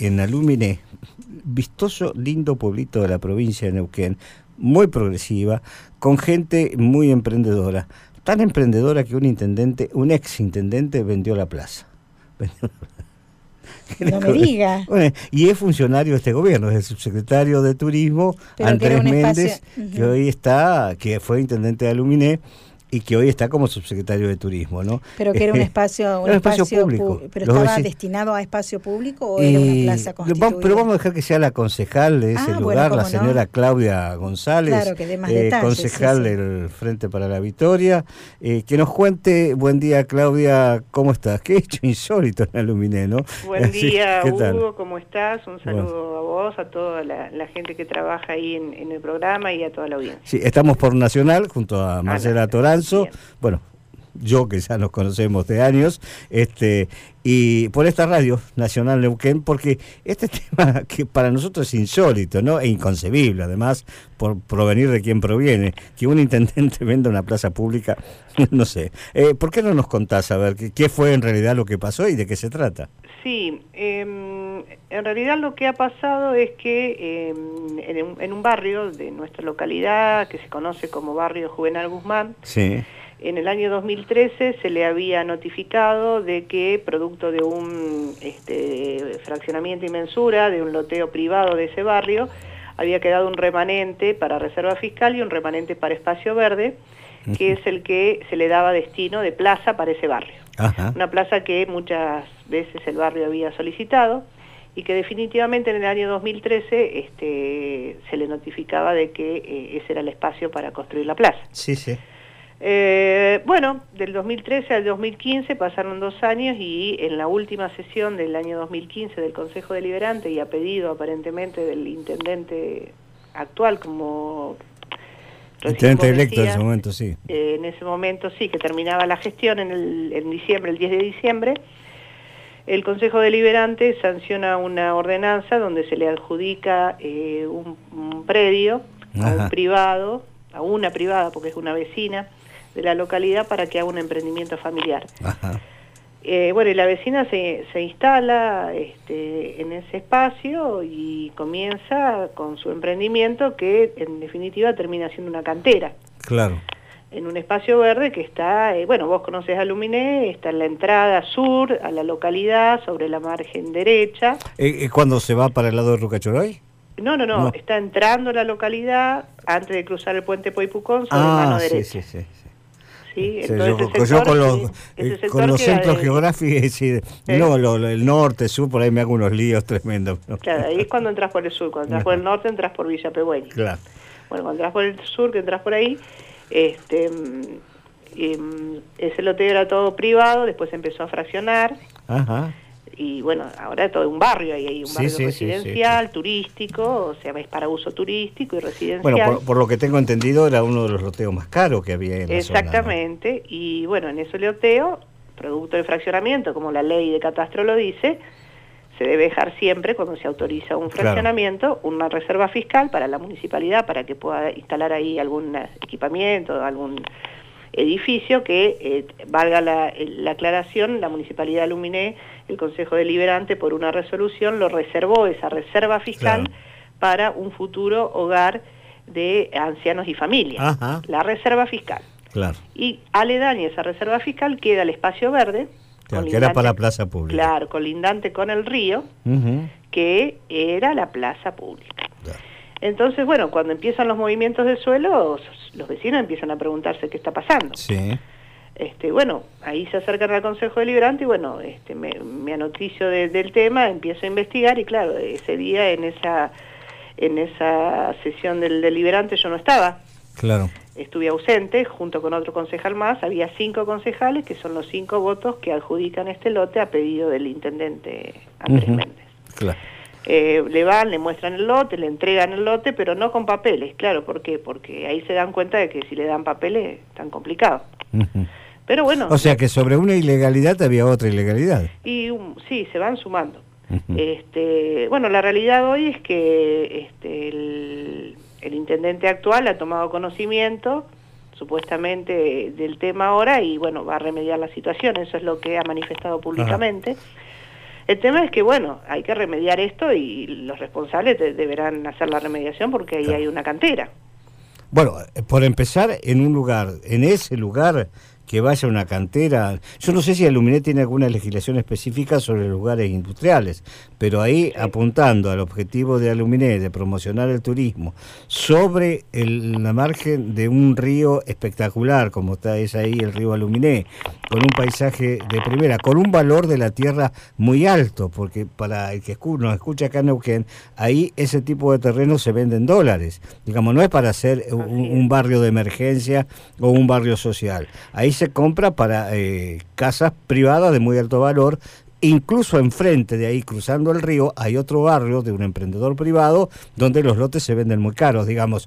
en Aluminé, vistoso, lindo pueblito de la provincia de Neuquén, muy progresiva, con gente muy emprendedora. Tan emprendedora que un ex intendente vendió la plaza. No me diga. Bueno, y es funcionario de este gobierno, es el subsecretario de Turismo, Pero Andrés Méndez, espacio... que fue intendente de Aluminé y que hoy está como subsecretario de Turismo, ¿no? Pero que era un espacio público. ¿Pero estaba destinado a espacio público o era una plaza constituida? Pero vamos a dejar que sea la concejal de ese lugar, la señora Claudia González, claro, que dé más detalles, concejal del Frente para la Victoria, que nos cuente. Buen día, Claudia, ¿cómo estás? Qué hecho insólito en Aluminé, ¿no? Buen día, ¿Qué Hugo, tal? ¿cómo estás? Un saludo a vos, a toda la gente que trabaja ahí en el programa y a toda la audiencia. Sí, estamos por Nacional, junto a Marcela Toranzo. Bien. Bueno, yo que ya nos conocemos de años, y por esta radio Nacional Neuquén, porque este tema que para nosotros es insólito, ¿no? E inconcebible, además, por provenir de quien proviene, que un intendente venda una plaza pública, no sé. ¿Por qué no nos contás a ver qué fue en realidad lo que pasó y de qué se trata? Sí, en realidad lo que ha pasado es que en un barrio de nuestra localidad, que se conoce como barrio Juvenal Guzmán, sí, en el año 2013 se le había notificado de que, producto de un fraccionamiento y mensura, de un loteo privado de ese barrio, había quedado un remanente para reserva fiscal y un remanente para espacio verde, que es el que se le daba destino de plaza para ese barrio. Ajá. Una plaza que muchas veces el barrio había solicitado y que definitivamente en el año 2013 se le notificaba de que ese era el espacio para construir la plaza. Sí, sí. Bueno, del 2013 al 2015 pasaron 2 años y en la última sesión del año 2015 del Consejo Deliberante y a pedido aparentemente del intendente actual, como intendente electo en ese momento, sí. En ese momento sí, que terminaba la gestión en diciembre, el 10 de diciembre, el Consejo Deliberante sanciona una ordenanza donde se le adjudica un predio a un privado, a una privada porque es una vecina de la localidad, para que haga un emprendimiento familiar. Ajá. Bueno, y la vecina se instala en ese espacio y comienza con su emprendimiento, que en definitiva termina siendo una cantera. Claro. En un espacio verde que está, bueno, vos conocés Aluminé, está en la entrada sur a la localidad, sobre la margen derecha. ¿Cuándo se va para el lado de Rucachoroy? No, está entrando a la localidad antes de cruzar el puente Poipucón sobre mano derecha. Sí. Sí, Sí, entonces yo con los centros geográficos, el norte, sur, por ahí me hago unos líos tremendos, ¿no? Claro, ahí es cuando entras por el sur, cuando entras por el norte entras por Villa Pehuen. Claro. Bueno, cuando entras por el sur, que entras por ahí, ese loteo era todo privado, después se empezó a fraccionar. Ajá. Y bueno, ahora es todo un barrio, ahí hay un barrio residencial, sí. turístico, o sea, es para uso turístico y residencial. Bueno, por lo que tengo entendido, era uno de los loteos más caros que había en la exactamente, zona, ¿no? Y bueno, en ese loteo, producto del fraccionamiento, como la ley de catastro lo dice, se debe dejar siempre, cuando se autoriza un fraccionamiento, una reserva fiscal para la municipalidad, para que pueda instalar ahí algún equipamiento, algún edificio que, valga la aclaración, la Municipalidad de Aluminé, el Consejo Deliberante, por una resolución, lo reservó, esa reserva fiscal, para un futuro hogar de ancianos y familias. Ajá. La reserva fiscal. Claro. Y aledaña esa reserva fiscal queda el espacio verde, claro, que era para la plaza pública. Claro, colindante con el río, que era la plaza pública. Claro. Entonces, bueno, cuando empiezan los movimientos de suelo, los vecinos empiezan a preguntarse qué está pasando. Sí. Bueno, ahí se acercan al Consejo Deliberante y bueno, me anoticio del tema, empiezo a investigar y claro, ese día en esa sesión del Deliberante yo no estaba. Claro. Estuve ausente junto con otro concejal más, había 5 concejales que son los 5 votos que adjudican este lote a pedido del intendente Andrés Méndez. Claro. Le muestran el lote, le entregan el lote, pero no con papeles, claro, ¿por qué? Porque ahí se dan cuenta de que si le dan papeles es tan complicado. Pero bueno. O sea que sobre una ilegalidad había otra ilegalidad. Y sí, se van sumando. Bueno, la realidad hoy es que el intendente actual ha tomado conocimiento, supuestamente, del tema ahora y bueno, va a remediar la situación, eso es lo que ha manifestado públicamente. El tema es que, bueno, hay que remediar esto y los responsables deberán hacer la remediación porque ahí hay una cantera. Bueno, por empezar, en ese lugar que vaya una cantera, yo no sé si Aluminé tiene alguna legislación específica sobre lugares industriales, pero ahí apuntando al objetivo de Aluminé de promocionar el turismo sobre la margen de un río espectacular como es ahí el río Aluminé, con un paisaje de primera, con un valor de la tierra muy alto, porque para el que nos escucha acá en Neuquén, ahí ese tipo de terrenos se venden dólares, digamos, no es para hacer un barrio de emergencia o un barrio social, ahí se compra para casas privadas de muy alto valor. Incluso enfrente de ahí, cruzando el río, hay otro barrio de un emprendedor privado donde los lotes se venden muy caros, digamos.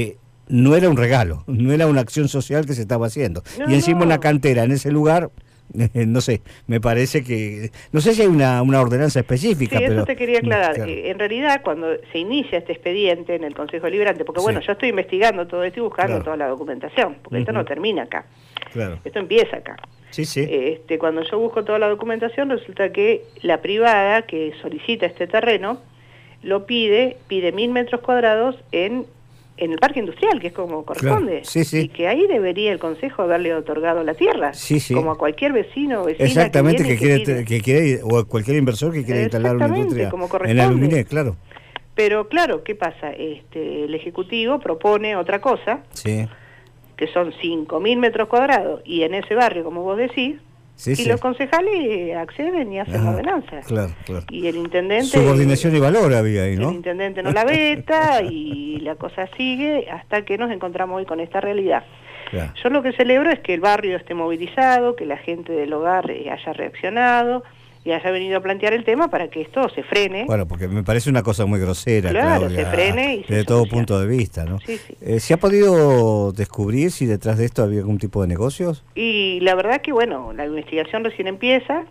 No era un regalo, no era una acción social que se estaba haciendo. No, y encima una cantera en ese lugar, no sé, me parece que... No sé si hay una ordenanza específica, sí, pero... eso te quería aclarar. Claro. En realidad, cuando se inicia este expediente en el Consejo Deliberante, porque bueno, yo estoy investigando todo esto y buscando toda la documentación, porque esto no termina acá. Claro. Esto empieza acá. Sí, sí. Cuando yo busco toda la documentación, resulta que la privada que solicita este terreno lo pide 1000 metros cuadrados en el parque industrial, que es como corresponde. Claro. Sí, sí. Y que ahí debería el Consejo haberle otorgado la tierra. Sí, sí. Como a cualquier vecino o vecina. Exactamente, que quiere, o cualquier inversor que quiera instalar una industria en Aluminé, claro. Pero claro, ¿qué pasa? El Ejecutivo propone otra cosa. Sí. Que son 5.000 metros cuadrados, y en ese barrio, como vos decís, los concejales acceden y hacen la ordenanza. Claro. Y el intendente... Subordinación y valor había ahí, ¿no? El intendente no la veta y la cosa sigue hasta que nos encontramos hoy con esta realidad. Claro. Yo lo que celebro es que el barrio esté movilizado, que la gente del hogar haya reaccionado y haya venido a plantear el tema para que esto se frene. Bueno, porque me parece una cosa muy grosera, claro, Claudia, se frene y desde todo punto de vista, ¿no? Sí, sí. ¿Se ha podido descubrir si detrás de esto había algún tipo de negocios? Y la verdad que, bueno, la investigación recién empieza.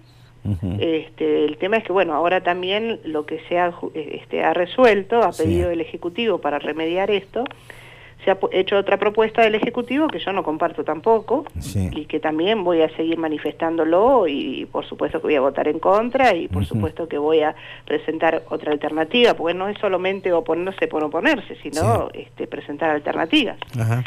El tema es que, bueno, ahora también lo que se ha resuelto, a pedido del Ejecutivo para remediar esto, se ha hecho otra propuesta del Ejecutivo que yo no comparto tampoco, y que también voy a seguir manifestándolo, y por supuesto que voy a votar en contra, y por supuesto que voy a presentar otra alternativa, porque no es solamente oponerse por oponerse, sino presentar alternativas. Ajá.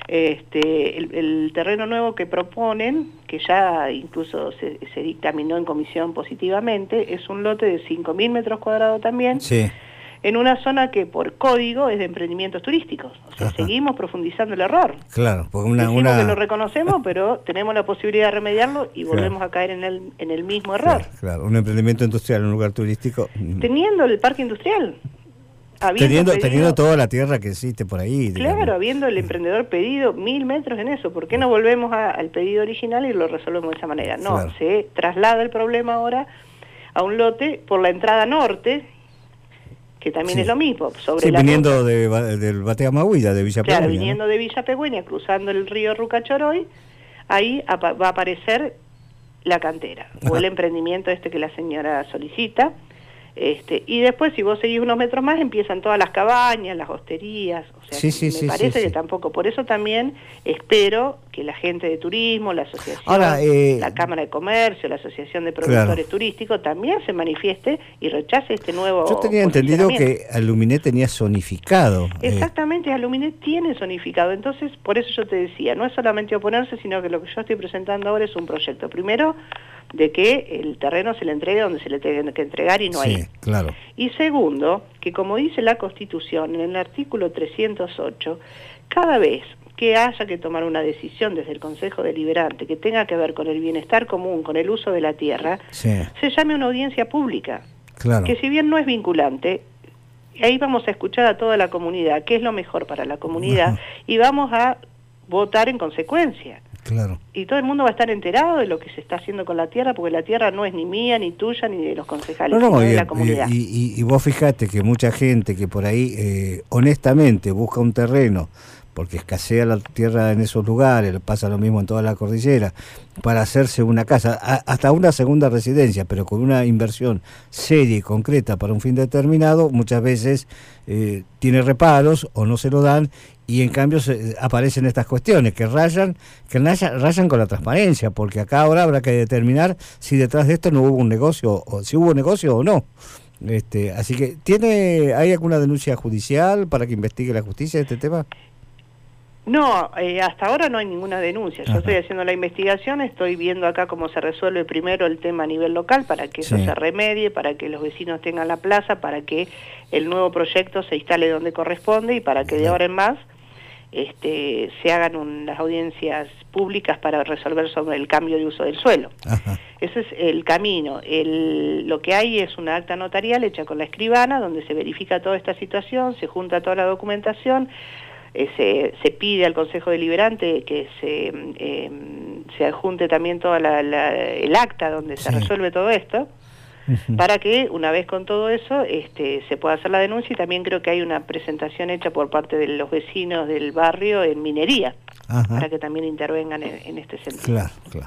El terreno nuevo que proponen, que ya incluso se dictaminó en comisión positivamente, es un lote de 5.000 metros cuadrados también, en una zona que por código es de emprendimientos turísticos. O sea, seguimos profundizando el error. Claro, porque Decimos que lo reconocemos, pero tenemos la posibilidad de remediarlo y volvemos a caer en el mismo error. Claro, un emprendimiento industrial en un lugar turístico. Teniendo el parque industrial. Teniendo toda la tierra que existe por ahí. Claro, digamos. Habiendo el emprendedor pedido 1.000 metros en eso, ¿por qué no volvemos al pedido original y lo resolvemos de esa manera? No, se traslada el problema ahora a un lote por la entrada norte, que también es lo mismo. Viniendo del Batea Mahuida, de Villa Pegüeña. Claro, viniendo de Villa Pegüeña, cruzando el río Rucachoroy, ahí va a aparecer la cantera, o el emprendimiento que la señora solicita. Y después, si vos seguís unos metros más, empiezan todas las cabañas, las hosterías. O sea, me parece que tampoco. Por eso también espero que la gente de turismo, la asociación, la Cámara de Comercio, la Asociación de Productores Turísticos, también se manifieste y rechace este nuevo. Yo tenía entendido que Aluminé tenía zonificado. Exactamente, Aluminé tiene zonificado. Entonces, por eso yo te decía, no es solamente oponerse, sino que lo que yo estoy presentando ahora es un proyecto. Primero, de que el terreno se le entregue donde se le tiene que entregar y no ahí. Claro. Y segundo, que como dice la Constitución, en el artículo 308, cada vez que haya que tomar una decisión desde el Consejo Deliberante que tenga que ver con el bienestar común, con el uso de la tierra, se llame una audiencia pública, que si bien no es vinculante, ahí vamos a escuchar a toda la comunidad, qué es lo mejor para la comunidad, y vamos a votar en consecuencia. Claro. Y todo el mundo va a estar enterado de lo que se está haciendo con la tierra, porque la tierra no es ni mía, ni tuya, ni de los concejales, sino de la comunidad. Y vos fijate que mucha gente que por ahí honestamente busca un terreno porque escasea la tierra en esos lugares, pasa lo mismo en toda la cordillera, para hacerse una casa, hasta una segunda residencia, pero con una inversión seria y concreta para un fin determinado, muchas veces tiene reparos o no se lo dan, y en cambio aparecen estas cuestiones que rayan con la transparencia, porque acá ahora habrá que determinar si detrás de esto no hubo un negocio, o si hubo negocio o no. Así que, ¿hay alguna denuncia judicial para que investigue la justicia este tema? No, hasta ahora no hay ninguna denuncia. Yo estoy haciendo la investigación, estoy viendo acá cómo se resuelve primero el tema a nivel local para que eso se remedie, para que los vecinos tengan la plaza, para que el nuevo proyecto se instale donde corresponde y para que de ahora en más se hagan unas audiencias públicas para resolver sobre el cambio de uso del suelo. Ese es el camino. Lo que hay es una acta notarial hecha con la escribana donde se verifica toda esta situación, se junta toda la documentación, se pide al Consejo Deliberante que se adjunte también toda el acta donde se resuelve todo esto, para que una vez con todo eso se pueda hacer la denuncia, y también creo que hay una presentación hecha por parte de los vecinos del barrio en minería, para que también intervengan en este sentido. Claro.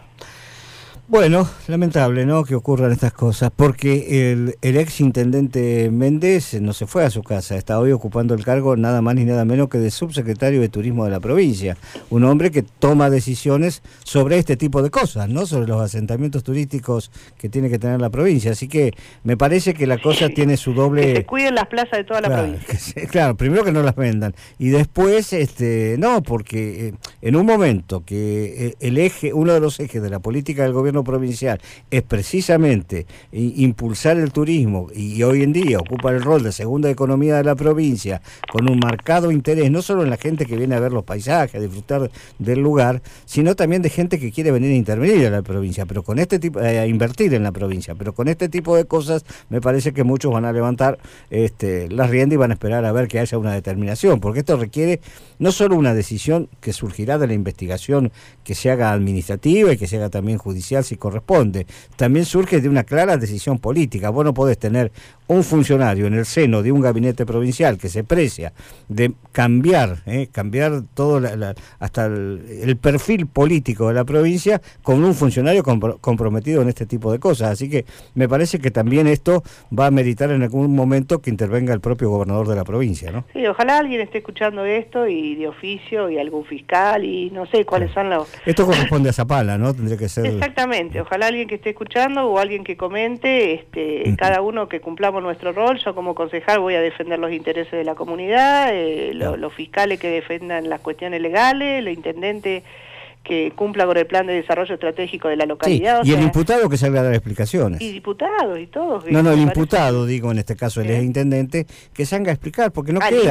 Bueno, lamentable, ¿no?, que ocurran estas cosas, porque el ex intendente Méndez no se fue a su casa, está hoy ocupando el cargo nada más ni nada menos que de subsecretario de Turismo de la provincia, un hombre que toma decisiones sobre este tipo de cosas, ¿no?, sobre los asentamientos turísticos que tiene que tener la provincia, así que me parece que la cosa tiene su doble... Que se cuiden las plazas de toda la provincia. Claro, primero que no las vendan, y después, no, porque en un momento que uno de los ejes de la política del gobierno provincial es precisamente impulsar el turismo, y hoy en día ocupa el rol de segunda economía de la provincia, con un marcado interés no solo en la gente que viene a ver los paisajes, a disfrutar del lugar, sino también de gente que quiere venir a intervenir a la provincia, pero con este tipo, a invertir en la provincia, pero con este tipo de cosas me parece que muchos van a levantar las riendas y van a esperar a ver que haya una determinación, porque esto requiere no solo una decisión que surgirá de la investigación que se haga administrativa y que se haga también judicial si corresponde, también surge de una clara decisión política. Vos no podés tener un funcionario en el seno de un gabinete provincial que se precia de cambiar todo hasta el perfil político de la provincia con un funcionario comprometido en este tipo de cosas, así que me parece que también esto va a meritar en algún momento que intervenga el propio gobernador de la provincia, ¿no? Sí, ojalá alguien esté escuchando esto y de oficio, y algún fiscal, y no sé cuáles son los... Esto corresponde a Zapala, ¿no? Tendría que ser... Exactamente, ojalá alguien que esté escuchando o alguien que comente, cada uno que cumplamos nuestro rol. Yo como concejal voy a defender los intereses de la comunidad, los fiscales que defendan las cuestiones legales, el intendente que cumpla con el plan de desarrollo estratégico de la localidad. Sí, y el imputado que salga a dar explicaciones. Y diputados y todos. No, el imputado, digo, en este caso el ex intendente, que salga a explicar, porque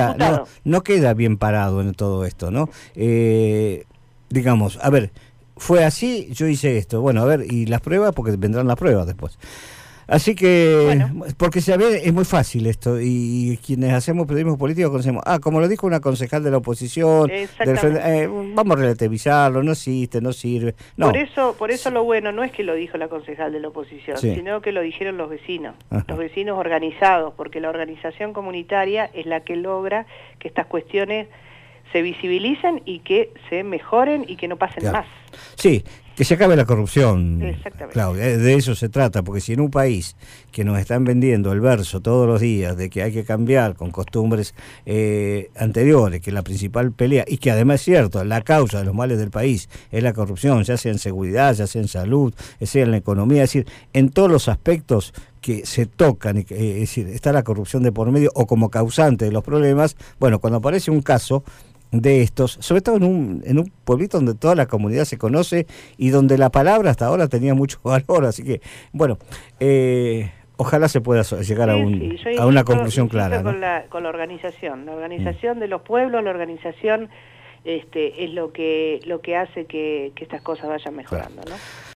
no queda bien parado en todo esto, ¿no? Digamos, a ver, fue así, yo hice esto, bueno, a ver, y las pruebas, porque vendrán las pruebas después. Así que, porque es muy fácil esto, y quienes hacemos periodismo político conocemos, como lo dijo una concejal de la oposición, vamos a relativizarlo, no existe, no sirve. No. Por eso lo bueno no es que lo dijo la concejal de la oposición, sino que lo dijeron los vecinos, los vecinos organizados, porque la organización comunitaria es la que logra que estas cuestiones se visibilicen y que se mejoren y que no pasen más. Sí, que se acabe la corrupción, exactamente. Claudia, de eso se trata, porque si en un país que nos están vendiendo el verso todos los días de que hay que cambiar con costumbres anteriores, que la principal pelea, y que además es cierto, la causa de los males del país es la corrupción, ya sea en seguridad, ya sea en salud, ya sea en la economía, es decir, en todos los aspectos que se tocan, es decir, está la corrupción de por medio o como causante de los problemas. Bueno, cuando aparece un caso de estos, sobre todo en un pueblito donde toda la comunidad se conoce y donde la palabra hasta ahora tenía mucho valor, así que, bueno, ojalá se pueda llegar a una conclusión clara, ¿no? Con la organización de los pueblos, la organización es lo que hace que estas cosas vayan mejorando, ¿no?